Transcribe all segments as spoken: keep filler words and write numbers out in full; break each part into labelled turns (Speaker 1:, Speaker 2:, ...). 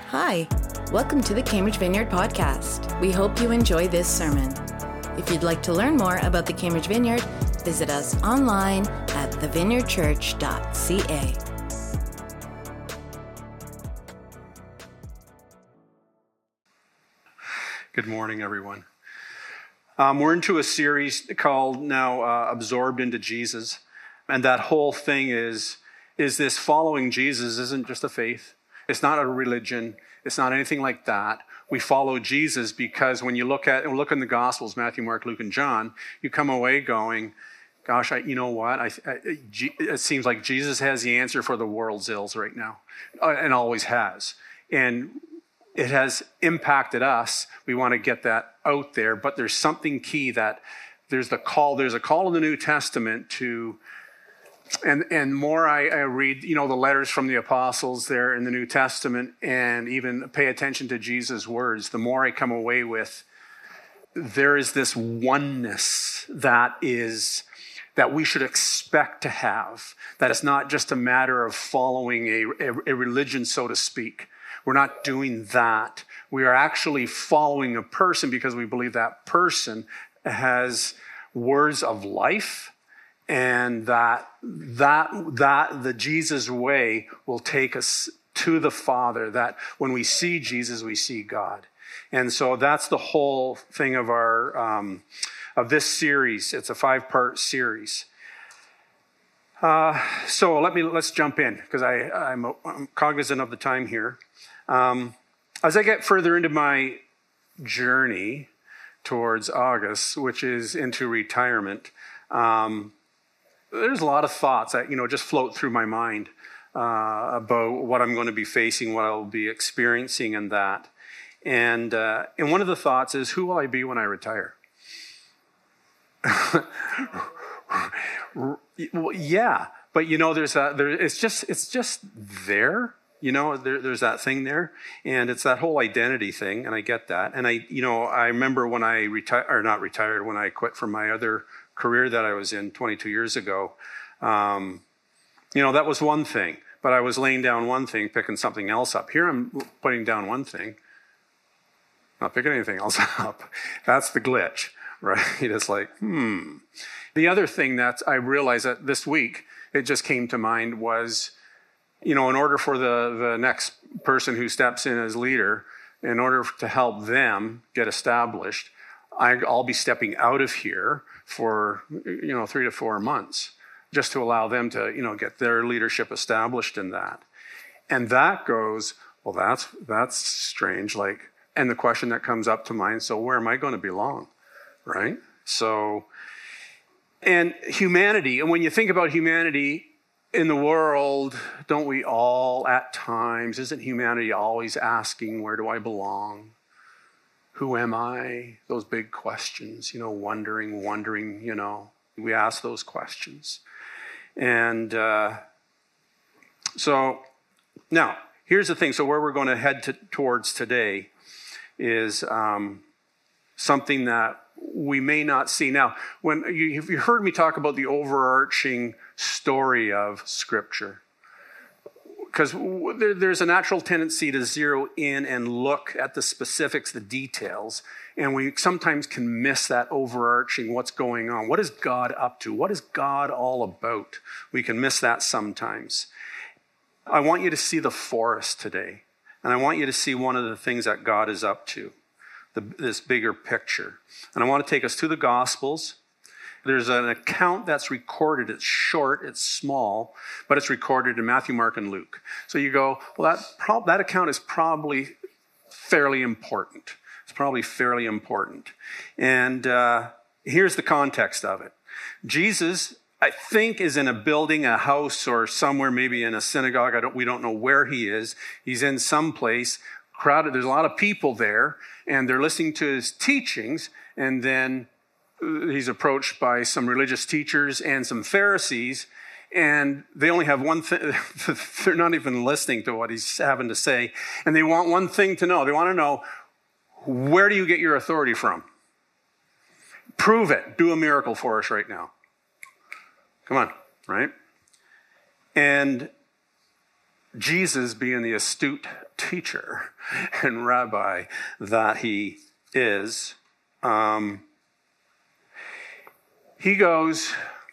Speaker 1: Hi, welcome to the Cambridge Vineyard Podcast. We hope you enjoy this sermon. If you'd like to learn more about the Cambridge Vineyard, visit us online at the vineyard church dot c a.
Speaker 2: Good morning, everyone. Um, we're into a series called now uh, Absorbed into Jesus. And that whole thing is, is this following Jesus isn't just a faith. It's not a religion. It's not anything like that. We follow Jesus because when you look at look in the Gospels, Matthew, Mark, Luke, and John, you come away going, gosh, I, you know what? I, I, it seems like Jesus has the answer for the world's ills right now, uh, and always has. And it has impacted us. We want to get that out there, but there's something key that there's the call. There's a call in the New Testament to, and and more I, I read, you know, the letters from the apostles there in the New Testament, and even pay attention to Jesus' words. The more I come away with, there is this oneness that is that we should expect to have. That it's not just a matter of following a, a, a religion, so to speak. We're not doing that. We are actually following a person because we believe that person has words of life, and that that that the Jesus way will take us to the Father. That when we see Jesus, we see God. And so that's the whole thing of our um, of this series. It's a five-part series. Uh, so let me let's jump in because I I'm, I'm cognizant of the time here. Um, as I get further into my journey towards August, which is into retirement, um, there's a lot of thoughts that, you know, just float through my mind uh, about what I'm going to be facing, what I'll be experiencing and that. And, uh, and one of the thoughts is, who will I be when I retire? Well, yeah, but you know, there's a, there, it's just, it's just there. You know, there, there's that thing there, and it's that whole identity thing, and I get that. And I, you know, I remember when I retired, or not retired, when I quit from my other career that I was in twenty-two years ago, um, you know, that was one thing, but I was laying down one thing, picking something else up. Here I'm putting down one thing, not picking anything else up. That's the glitch, right? It's like, hmm. The other thing that I realized that this week, it just came to mind was, you know, in order for the, the next person who steps in as leader, in order to help them get established, I, I'll be stepping out of here for, you know, three to four months just to allow them to, you know, get their leadership established in that. And that goes, well, that's, that's strange. Like, and the question that comes up to mind, so where am I going to belong? Right? So, and humanity, and when you think about humanity, in the world, don't we all at times, isn't humanity always asking, where do I belong? Who am I? Those big questions, you know, wondering, wondering, you know, we ask those questions. And uh, so now, here's the thing. So where we're going to head to, towards today is um, something that we may not see. Now, when you, you heard me talk about the overarching story of Scripture, because there, there's a natural tendency to zero in and look at the specifics, the details, and we sometimes can miss that overarching, what's going on. What is God up to? What is God all about? We can miss that sometimes. I want you to see the forest today, and I want you to see one of the things that God is up to. The, this bigger picture. And I want to take us to the Gospels. There's an account that's recorded. It's short, it's small, but it's recorded in Matthew, Mark, and Luke. So you go, well, that, prob- that account is probably fairly important. It's probably fairly important. And uh, here's the context of it. Jesus, I think, is in a building, a house, or somewhere, maybe in a synagogue. I don't, we don't know where he is. He's in some place. Crowded. There's a lot of people there, and they're listening to his teachings, and then he's approached by some religious teachers and some Pharisees, and they only have one thing. They're not even listening to what he's having to say, and they want one thing to know. They want to know, where do you get your authority from? Prove it. Do a miracle for us right now. Come on, right? And Jesus, being the astute teacher and rabbi that he is, um, he goes,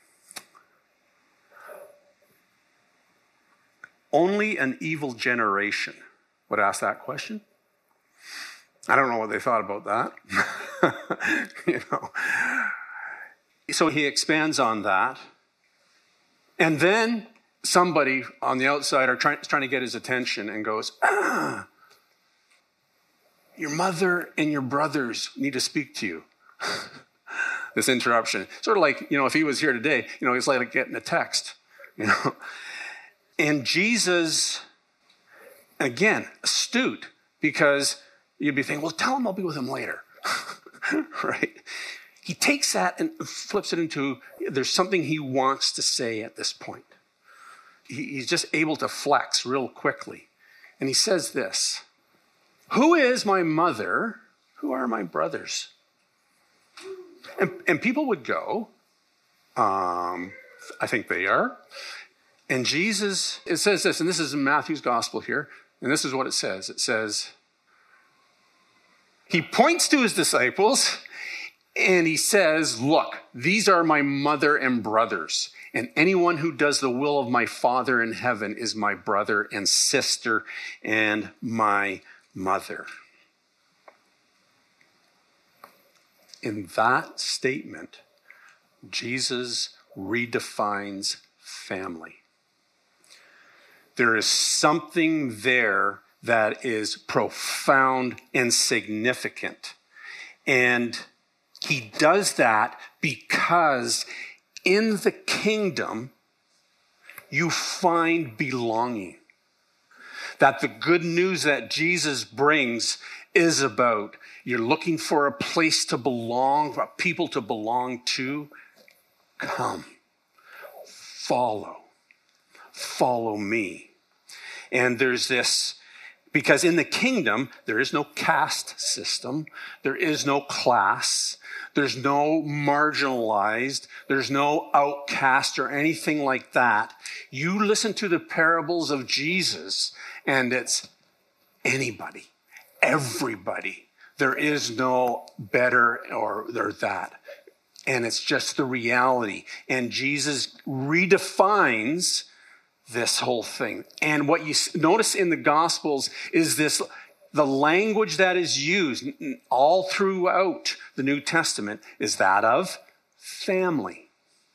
Speaker 2: only an evil generation would ask that question. I don't know what they thought about that. you know. So he expands on that. And then somebody on the outside are trying, trying to get his attention and goes, ah, your mother and your brothers need to speak to you. This interruption. Sort of like, you know, if he was here today, you know, it's like getting a text, you know. And Jesus, again, astute, because you'd be thinking, well, tell him I'll be with him later, right? He takes that and flips it into, there's something he wants to say at this point. He, he's just able to flex real quickly. And he says this, who is my mother? Who are my brothers? And, and people would go, um, I think they are. And Jesus, it says this, and this is in Matthew's gospel here, and this is what it says. It says, he points to his disciples, and he says, look, these are my mother and brothers, and anyone who does the will of my Father in heaven is my brother and sister and my mother. In that statement, Jesus redefines family. There is something there that is profound and significant. And he does that because in the kingdom, you find belonging. That the good news that Jesus brings is about you're looking for a place to belong, for people to belong to. Come, follow, follow me. And there's this, because in the kingdom, there is no caste system, there is no class, there's no marginalized, there's no outcast or anything like that. You listen to the parables of Jesus, and it's anybody, everybody. There is no better or there that. And it's just the reality. And Jesus redefines this whole thing. And what you notice in the Gospels is this, the language that is used all throughout the New Testament is that of family.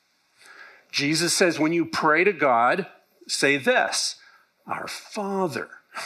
Speaker 2: Jesus says, when you pray to God, say this, our Father,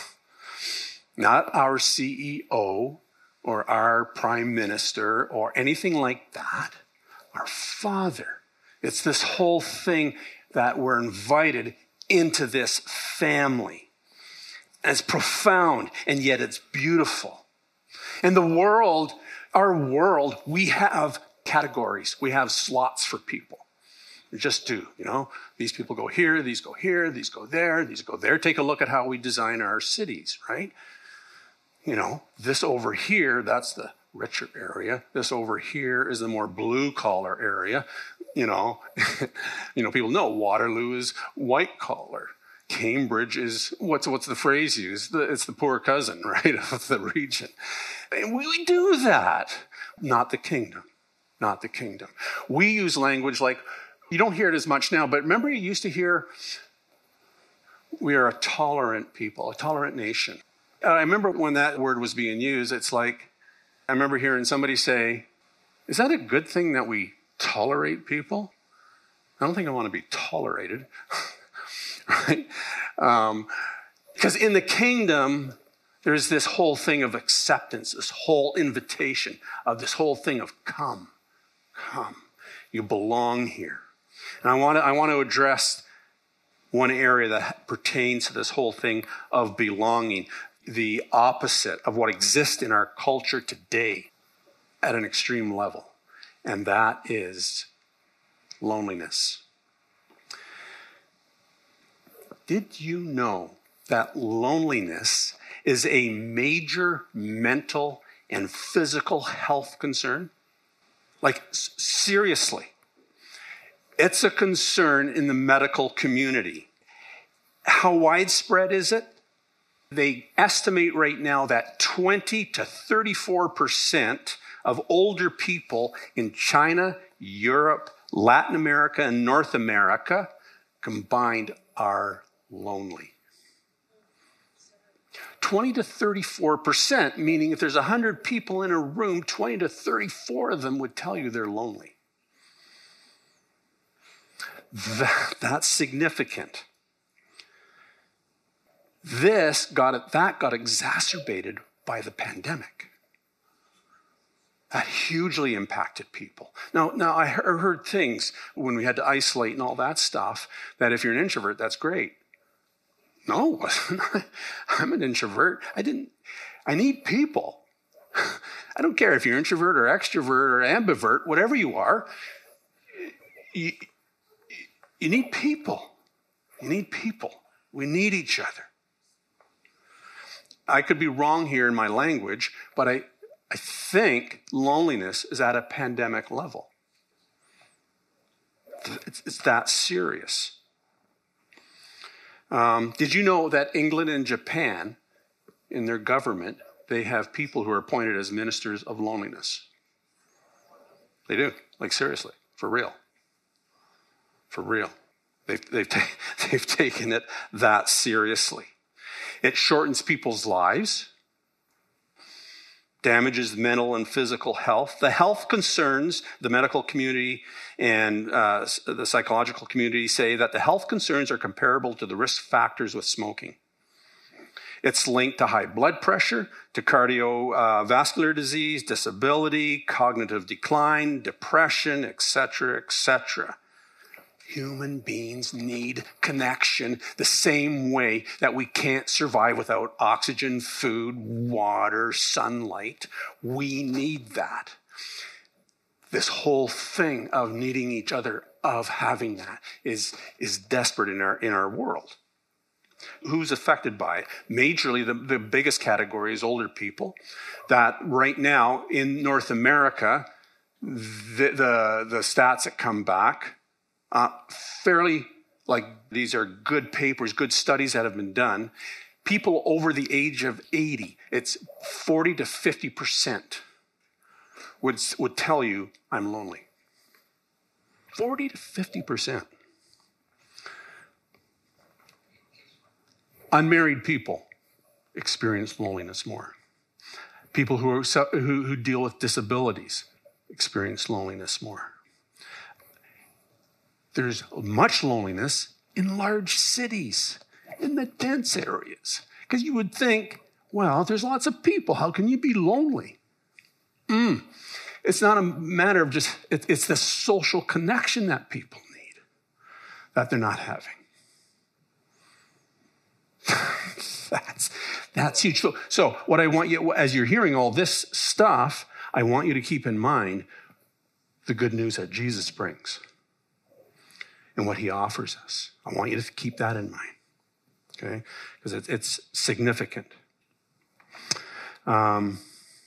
Speaker 2: not our C E O or our Prime Minister or anything like that, our Father. It's this whole thing that we're invited into this family. And it's profound, and yet it's beautiful. In the world, our world, we have categories. We have slots for people. We just do, you know. These people go here, these go here, these go there, these go there. Take a look at how we design our cities, right? You know, this over here, that's the richer area. This over here is the more blue collar area. You know, you know, people know Waterloo is white collar. Cambridge is, what's what's the phrase used? It's the poor cousin, right, of the region. And we do that. Not the kingdom. Not the kingdom. We use language like, you don't hear it as much now, but remember you used to hear, we are a tolerant people, a tolerant nation. I remember when that word was being used, it's like, I remember hearing somebody say, is that a good thing that we tolerate people? I don't think I want to be tolerated, right? Um, because in the kingdom, there's this whole thing of acceptance, this whole invitation of this whole thing of come, come. You belong here. And I want to, I want to address one area that pertains to this whole thing of belonging, the opposite of what exists in our culture today at an extreme level. And that is loneliness. Did you know that loneliness is a major mental and physical health concern? Like, seriously. It's a concern in the medical community. How widespread is it? They estimate right now that twenty to thirty-four percent of older people in China, Europe, Latin America, and North America combined are lonely. twenty to thirty-four percent, meaning if there's one hundred people in a room, twenty to thirty-four of them would tell you they're lonely. That, that's significant. This got, that got exacerbated by the pandemic. That hugely impacted people. Now, now I heard things when we had to isolate and all that stuff, that if you're an introvert, that's great. No, I'm an introvert. I didn't, I need people. I don't care if you're introvert or extrovert or ambivert, whatever you are, you, you need people. You need people. We need each other. I could be wrong here in my language, but I, I think loneliness is at a pandemic level. It's, it's that serious. Um, did you know that England and Japan, in their government, they have people who are appointed as ministers of loneliness? They do. Like, seriously. For real. For real. They've, they've, ta- they've taken it that seriously. It shortens people's lives, damages mental and physical health. The health concerns, the medical community and uh, the psychological community say that the health concerns are comparable to the risk factors with smoking. It's linked to high blood pressure, to cardiovascular disease, disability, cognitive decline, depression, et cetera, et cetera. Human beings need connection the same way that we can't survive without oxygen, food, water, sunlight. We need that. This whole thing of needing each other, of having that, is, is desperate in our, in our world. Who's affected by it? Majorly, the, the biggest category is older people. That right now in North America, the, the, the stats that come back, Uh, fairly, like, these are good papers, good studies that have been done. People over the age of eighty, it's forty to fifty percent would, would tell you, I'm lonely. forty to fifty percent. Unmarried people experience loneliness more. People who, are, who, who deal with disabilities experience loneliness more. There's much loneliness in large cities, in the dense areas. Because you would think, well, there's lots of people. How can you be lonely? Mm. It's not a matter of just, it, it's the social connection that people need that they're not having. that's, that's huge. So, so what I want you, as you're hearing all this stuff, I want you to keep in mind the good news that Jesus brings and what he offers us. I want you to keep that in mind, okay? Because it, it's significant. Um,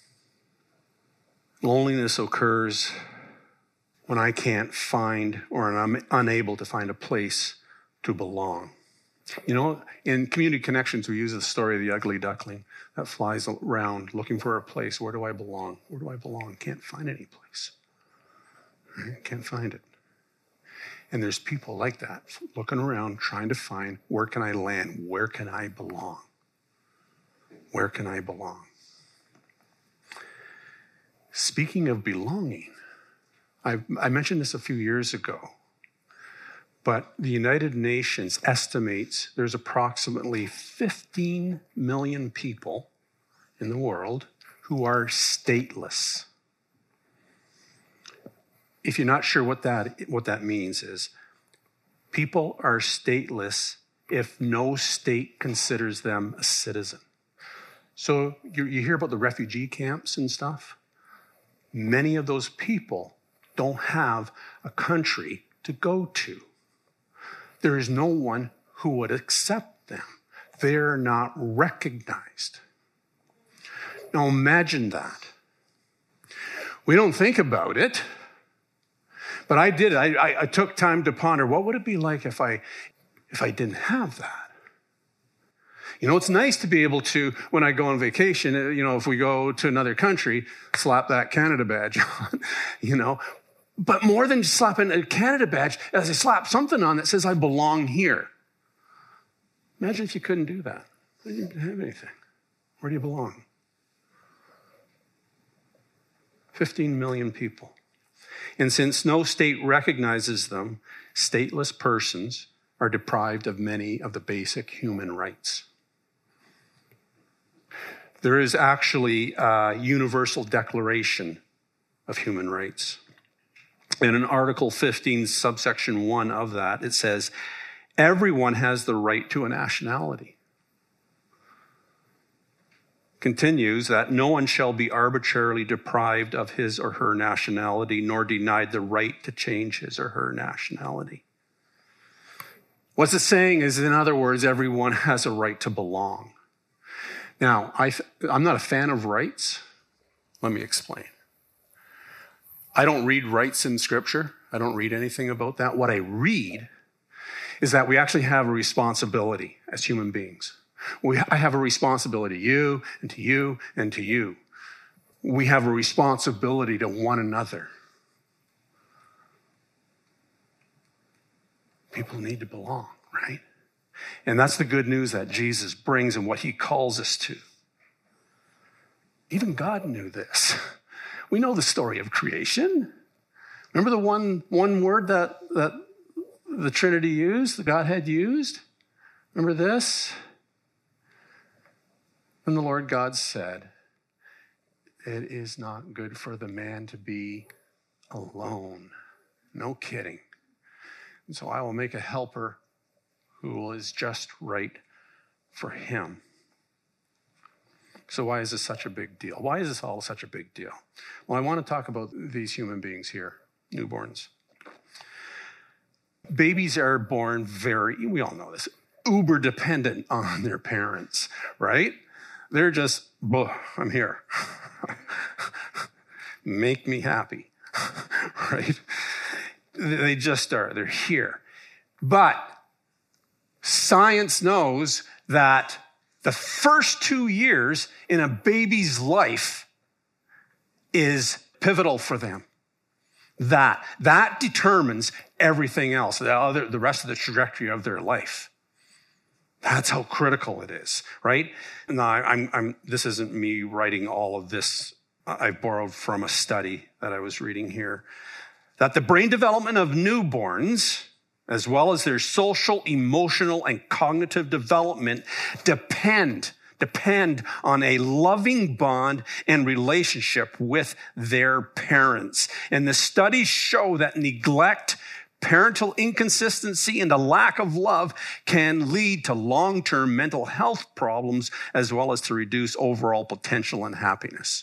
Speaker 2: loneliness occurs when I can't find, or I'm unable to find a place to belong. You know, in Community Connections, we use the story of the ugly duckling that flies around looking for a place. Where do I belong? Where do I belong? Can't find any place. Right? Can't find it. And there's people like that, looking around, trying to find, where can I land? Where can I belong? Where can I belong? Speaking of belonging, I, I mentioned this a few years ago, but the United Nations estimates there's approximately fifteen million people in the world who are stateless. If you're not sure what that, what that means is, people are stateless if no state considers them a citizen. So you, you hear about the refugee camps and stuff. Many of those people don't have a country to go to. There is no one who would accept them. They're not recognized. Now imagine that. We don't think about it. But I did. I, I, I took time to ponder, what would it be like if I, if I didn't have that? You know, it's nice to be able to, when I go on vacation, you know, if we go to another country, slap that Canada badge on, you know. But more than just slapping a Canada badge, as I slap something on that says I belong here. Imagine if you couldn't do that. You didn't have anything. Where do you belong? fifteen million people. And since no state recognizes them, stateless persons are deprived of many of the basic human rights. There is actually a universal declaration of human rights. And in Article fifteen, subsection one of that, it says, everyone has the right to a nationality. Continues that no one shall be arbitrarily deprived of his or her nationality, nor denied the right to change his or her nationality. What's it saying is, in other words, everyone has a right to belong. Now, I th- I'm not a fan of rights. Let me explain. I don't read rights in Scripture. I don't read anything about that. What I read is that we actually have a responsibility as human beings. We, I have a responsibility to you and to you and to you. We have a responsibility to one another. People need to belong, right? And that's the good news that Jesus brings and what he calls us to. Even God knew this. We know the story of creation. Remember the one, one word that, that the Trinity used, the Godhead used? Remember this? And the Lord God said, it is not good for the man to be alone. No kidding. And so I will make a helper who is just right for him. So why is this such a big deal? Why is this all such a big deal? Well, I want to talk about these human beings here, newborns. Babies are born very, we all know this, uber dependent on their parents, right? They're just, oh, I'm here. Make me happy, right? They just are. They're here. But science knows that the first two years in a baby's life is pivotal for them. That, that determines everything else, the, other, the rest of the trajectory of their life. That's how critical it is, right? Now, I'm, I'm, this isn't me writing all of this. I borrowed from a study that I was reading here. That the brain development of newborns, as well as their social, emotional, and cognitive development, depend, depend on a loving bond and relationship with their parents. And the studies show that neglect, parental inconsistency, and a lack of love can lead to long-term mental health problems, as well as to reduce overall potential and happiness.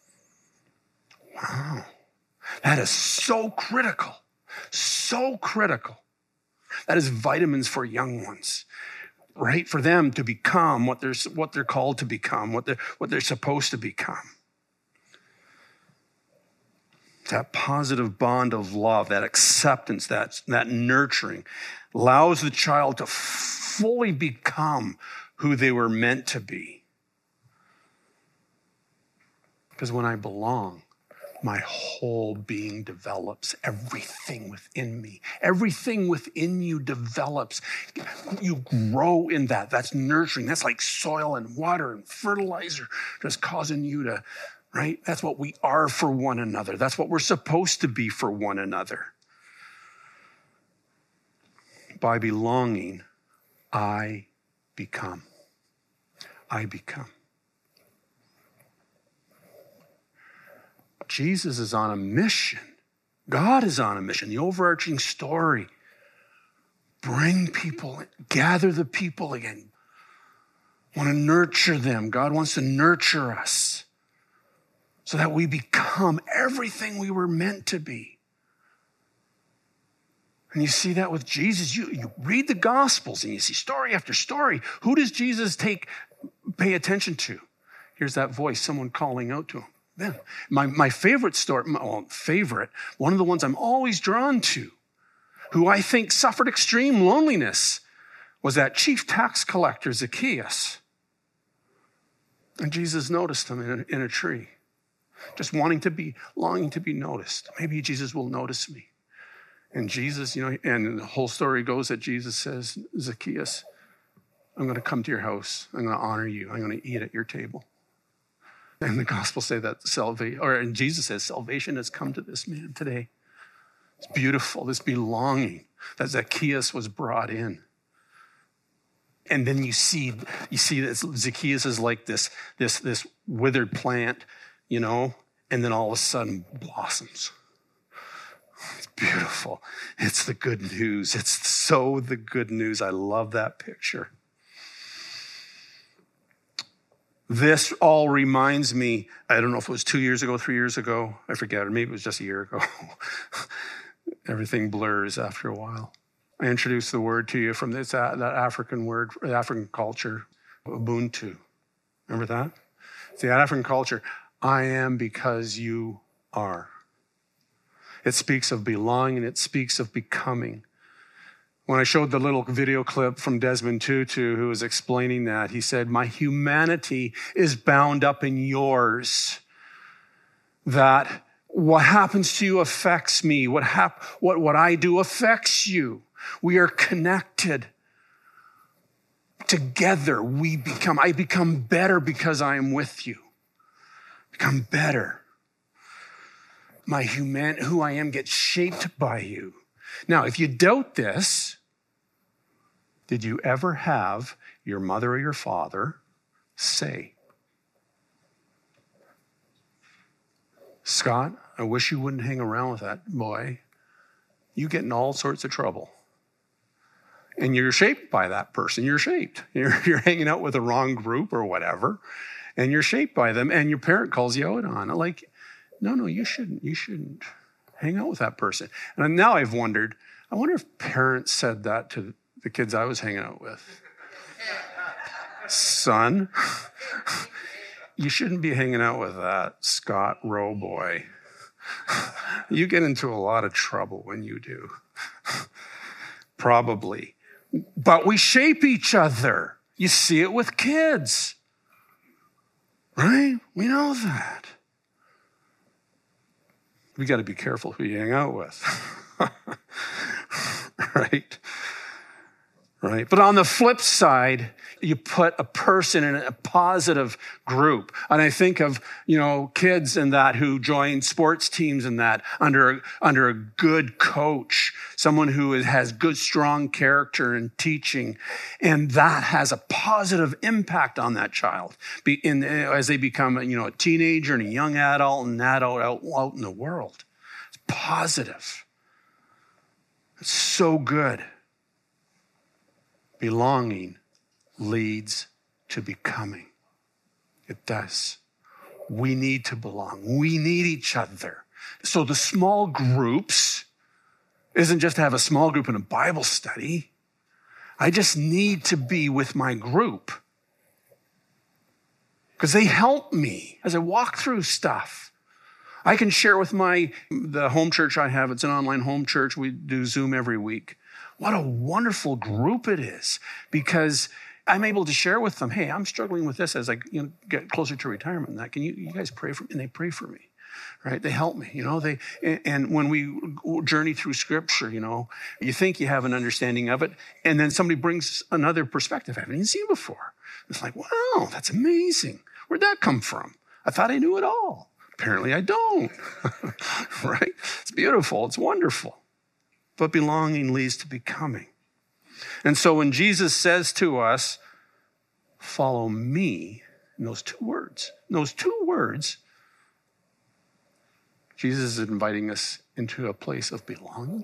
Speaker 2: Wow. That is so critical, so critical. That is vitamins for young ones, right? For them to become what they're, what they're called to become, what they're, what they're supposed to become. That positive bond of love, that acceptance, that, that nurturing allows the child to fully become who they were meant to be. Because when I belong, my whole being develops. Everything within me, everything within you develops. You grow in that. That's nurturing. That's like soil and water and fertilizer just causing you to, right? That's what we are for one another. That's what we're supposed to be for one another. By belonging, I become. I become. Jesus is on a mission. God is on a mission. The overarching story. Bring people, gather the people again. Want to nurture them. God wants to nurture us so that we become everything we were meant to be. And you see that with Jesus. You, you read the Gospels and you see story after story. Who does Jesus take, pay attention to? Here's that voice, someone calling out to him. Then, my, my favorite story, well, favorite, one of the ones I'm always drawn to, who I think suffered extreme loneliness, was that chief tax collector, Zacchaeus. And Jesus noticed him in a, in a tree, just wanting to be, longing to be noticed. Maybe Jesus will notice me. And Jesus, you know, and the whole story goes that Jesus says, Zacchaeus, I'm going to come to your house. I'm going to honor you. I'm going to eat at your table. And the gospel say that salvation, or and Jesus says, salvation has come to this man today. It's beautiful, this belonging that Zacchaeus was brought in. And then you see, you see that Zacchaeus is like this, this, this withered plant, you know, and then all of a sudden blossoms. It's beautiful. It's the good news. It's so the good news. I love that picture. This all reminds me, I don't know if it was two years ago, three years ago, I forget, or maybe it was just a year ago. Everything blurs after a while. I introduced the word to you from this, that African word, African culture, Ubuntu. Remember that? It's the African culture. I am because you are. It speaks of belonging, and it speaks of becoming. When I showed the little video clip from Desmond Tutu, who was explaining that, he said, my humanity is bound up in yours. That what happens to you affects me. What, hap- what, what I do affects you. We are connected. Together we become, I become better because I am with you. Become better. My human, who I am gets shaped by you. Now, if you doubt this, did you ever have your mother or your father say, Scott, I wish you wouldn't hang around with that boy. You get in all sorts of trouble. And you're shaped by that person. You're shaped. You're, you're hanging out with the wrong group or whatever, and you're shaped by them, and your parent calls you out on it. Like, no, no, you shouldn't. You shouldn't hang out with that person. And now I've wondered, I wonder if parents said that to the kids I was hanging out with. Son, you shouldn't be hanging out with that Scott Rowe boy. You get into a lot of trouble when you do. Probably. But we shape each other. You see it with kids. Right? We know that. We got to be careful who you hang out with. Right? Right? But on the flip side, you put a person in a positive group. And I think of, you know, kids and that who join sports teams and that under, under a good coach, someone who has good, strong character and teaching. And that has a positive impact on that child Be, in, as they become, you know, a teenager and a young adult and adult out, out in the world. It's positive. It's so good. Belonging leads to becoming. It does. We need to belong. We need each other. So the small groups isn't just to have a small group in a Bible study. I just need to be with my group because they help me as I walk through stuff. I can share with my, the home church I have. It's an online home church. We do Zoom every week. What a wonderful group it is because I'm able to share with them, hey, I'm struggling with this as I you know, get closer to retirement and that. Can you, you guys pray for me? And they pray for me, right? They help me, you know, they, and when we journey through scripture, you know, you think you have an understanding of it. And then somebody brings another perspective I haven't even seen before. It's like, wow, that's amazing. Where'd that come from? I thought I knew it all. Apparently I don't, right? It's beautiful. It's wonderful. But belonging leads to becoming. And so when Jesus says to us, follow me, in those two words, in those two words, Jesus is inviting us into a place of belonging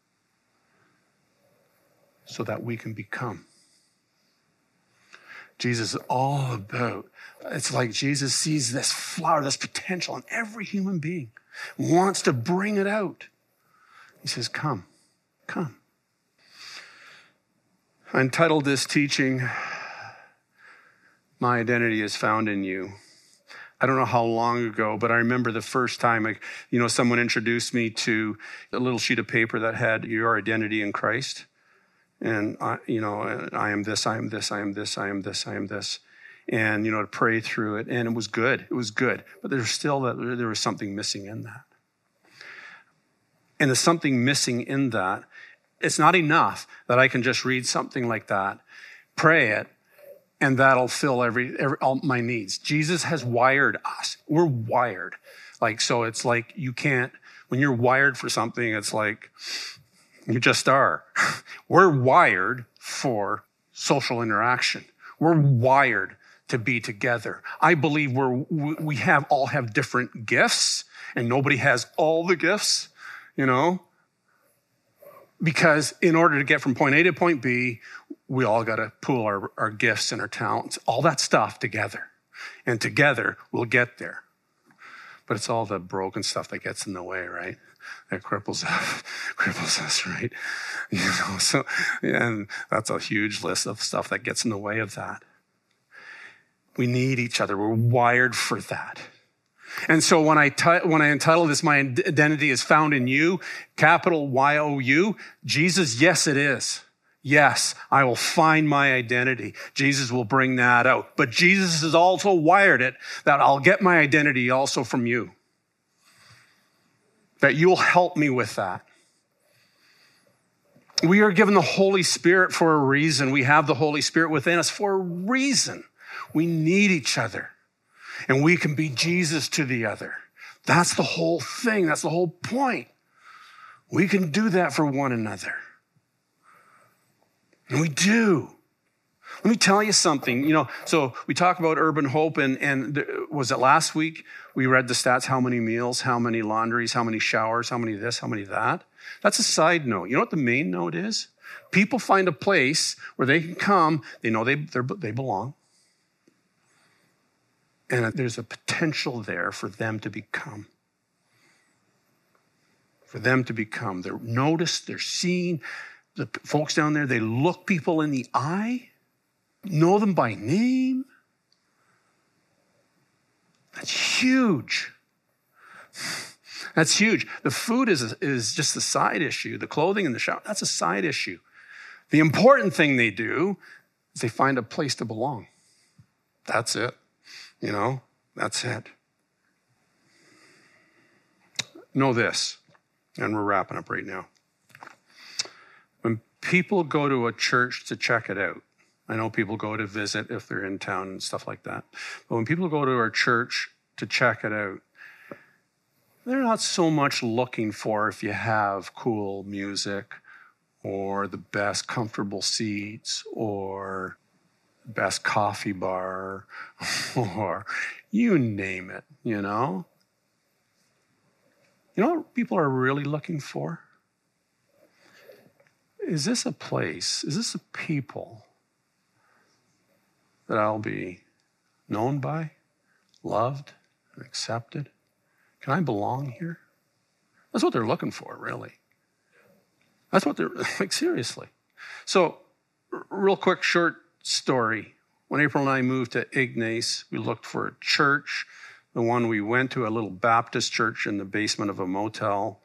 Speaker 2: so that we can become. Jesus is all about, it's like Jesus sees this flower, this potential in every human being, wants to bring it out. He says, come, come. I entitled this teaching, My Identity is Found in You. I don't know how long ago, but I remember the first time, I, you know, someone introduced me to a little sheet of paper that had your identity in Christ. And, I, you know, I am this, I am this, I am this, I am this, I am this. and, you know, to pray through it. And it was good. It was good. But there's still that there was something missing in that. And there's something missing in that. It's not enough that I can just read something like that, pray it, and that'll fill every, every all my needs. Jesus has wired us. We're wired. Like, so it's like you can't, when you're wired for something, it's like you just are. We're wired for social interaction. We're wired to be together. I believe we're, we have all have different gifts, and nobody has all the gifts, you know, because in order to get from point A to point B, we all got to pool our, our gifts and our talents, all that stuff together. And together, we'll get there. But it's all the broken stuff that gets in the way, right? That cripples us, cripples us, right? You know, so, and that's a huge list of stuff that gets in the way of that. We need each other. We're wired for that. And so when I t- when I entitle this, my identity is found in you, capital Y O U, Jesus, yes, it is. Yes, I will find my identity. Jesus will bring that out. But Jesus has also wired it that I'll get my identity also from you. That you'll help me with that. We are given the Holy Spirit for a reason. We have the Holy Spirit within us for a reason. We need each other. And we can be Jesus to the other. That's the whole thing. That's the whole point. We can do that for one another. And we do. Let me tell you something. You know, so we talk about urban hope, and, and the, was it last week? We read the stats, how many meals, how many laundries, how many showers, how many this, how many that. That's a side note. You know what the main note is? People find a place where they can come. They know they they belong. And there's a potential there for them to become. For them to become. They're noticed, they're seen. The folks down there, they look people in the eye, know them by name. That's huge. That's huge. The food is, is just a side issue. The clothing and the shower, that's a side issue. The important thing they do is they find a place to belong. That's it. You know, that's it. Know this, and we're wrapping up right now. When people go to a church to check it out, I know people go to visit if they're in town and stuff like that, but when people go to our church to check it out, they're not so much looking for if you have cool music or the best comfortable seats or best coffee bar, or you name it, you know? You know what people are really looking for? Is this a place, is this a people that I'll be known by, loved, and accepted? Can I belong here? That's what they're looking for, really. That's what they're, like, seriously. So, r- real quick, short story. When April and I moved to Ignace, we looked for a church. The one we went to, a little Baptist church in the basement of a motel.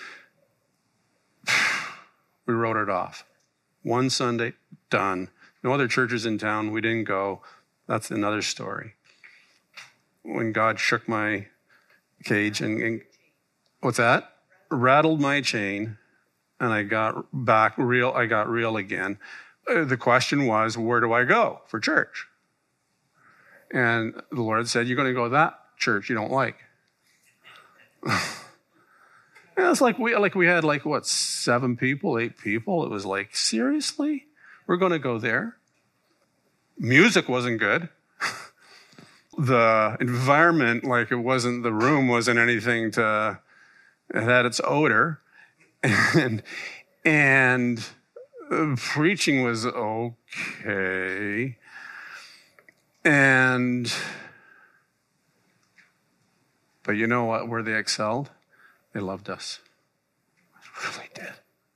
Speaker 2: We wrote it off. One Sunday, done. No other churches in town. We didn't go. That's another story. When God shook my cage and, and what's that? Rattled my chain, and I got back real. I got real again. The question was, where do I go for church? And the Lord said, you're going to go to that church you don't like. And it's like we like we had like, what, seven people, eight people. It was like, seriously? We're going to go there? Music wasn't good. The environment, like it wasn't, the room wasn't anything to, it had its odor. And, and, Uh, preaching was okay. And, but you know what, where they excelled? They loved us. They really did.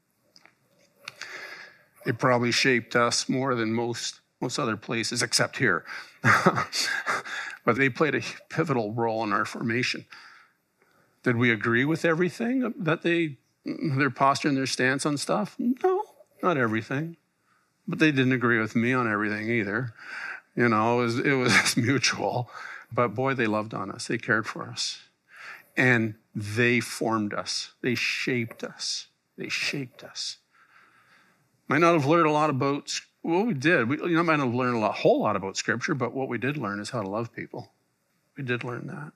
Speaker 2: It probably shaped us more than most, most other places, except here. But they played a pivotal role in our formation. Did we agree with everything that they, their posture and their stance on stuff? No. Not everything, but they didn't agree with me on everything either. You know, it was, it was mutual. But boy, they loved on us. They cared for us. And they formed us. They shaped us. They shaped us. Might not have learned a lot about what we did. We you know, might not have learned a lot, whole lot about Scripture, but what we did learn is how to love people. We did learn that.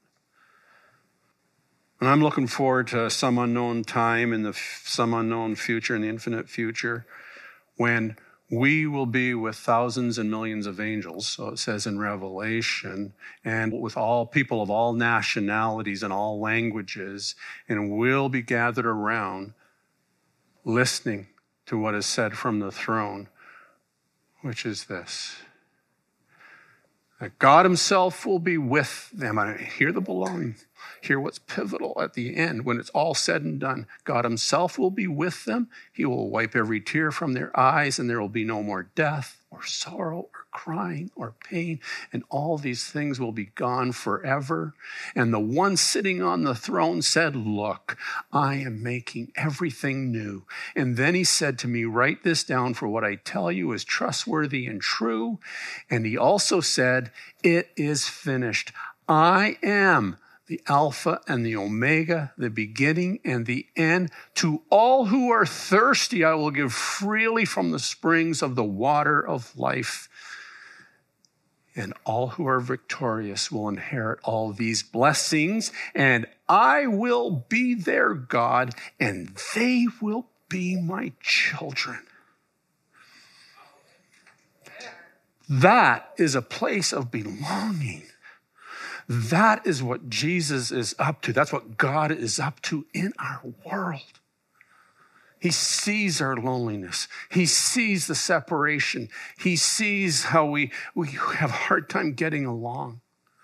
Speaker 2: And I'm looking forward to some unknown time in the some unknown future, in the infinite future, when we will be with thousands and millions of angels, so it says in Revelation, and with all people of all nationalities and all languages, and we'll be gathered around listening to what is said from the throne, which is this: that God himself will be with them. I hear the belonging. Hear what's pivotal at the end when it's all said and done. God himself will be with them. He will wipe every tear from their eyes, and there will be no more death or sorrow or crying or pain, and all these things will be gone forever. And the one sitting on the throne said, "Look, I am making everything new." And then he said to me, "Write this down, for what I tell you is trustworthy and true." And he also said, "It is finished. I am the Alpha and the Omega, the beginning and the end. To all who are thirsty, I will give freely from the springs of the water of life. And all who are victorious will inherit all these blessings, and I will be their God, and they will be my children." That is a place of belonging. That is what Jesus is up to. That's what God is up to in our world. He sees our loneliness. He sees the separation. He sees how we, we have a hard time getting along.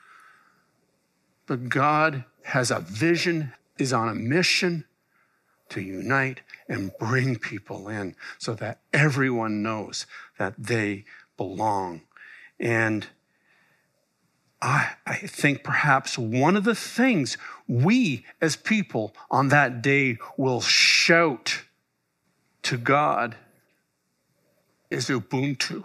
Speaker 2: But God has a vision, is on a mission to unite and bring people in so that everyone knows that they belong. And I, I think perhaps one of the things we as people on that day will shout to God is Ubuntu.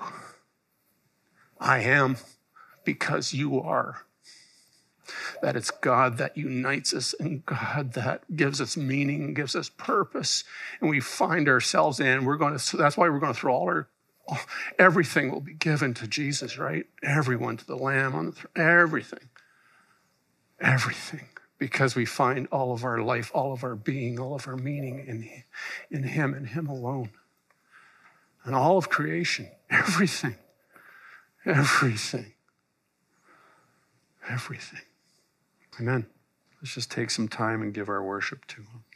Speaker 2: I am because you are. That it's God that unites us and God that gives us meaning and gives us purpose. And we find ourselves in, we're going to, so that's why we're going to throw all our everything will be given to Jesus, right? Everyone to the Lamb on the throne. Everything. Everything. Because we find all of our life, all of our being, all of our meaning in, in him and him alone. And all of creation. Everything. Everything. Everything. Amen. Let's just take some time and give our worship to him.